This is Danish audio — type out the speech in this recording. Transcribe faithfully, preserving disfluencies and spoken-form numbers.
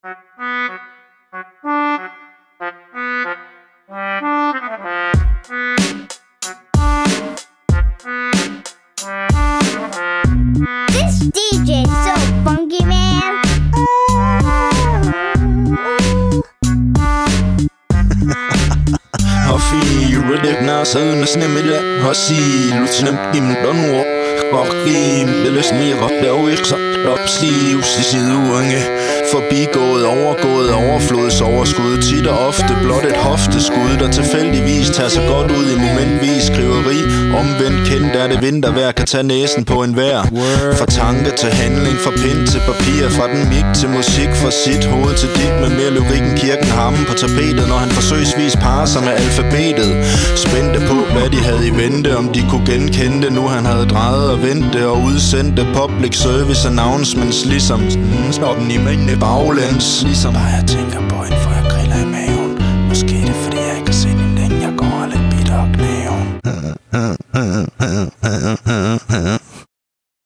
This D J is so funky, man. Hafi redekna sana snemila hasi lusnem kim donwo Rokim det sniger der ikke så opstiv i sideurenge Forbigået, overgået, overflodsoverskud Tit og ofte blot et hofteskud Der tilfældigvis tager sig godt ud i momentvis skriveri Omvendt kendt er det vintervejr Kan tage næsen på en vejr Fra tanke til handling, fra pind til papir Fra den mik til musik, fra sit hoved til dit Med mere lyrik end kirken hammen på tapetet Når han forsøgsvis parer sig med alfabetet Spændte på hvad de havde i vente Om de kunne genkende det nu han havde drejet og vente Og udsendte public service announcements Ligesom snoppen i mængde baglæns Ligesom bare jeg tænker på en for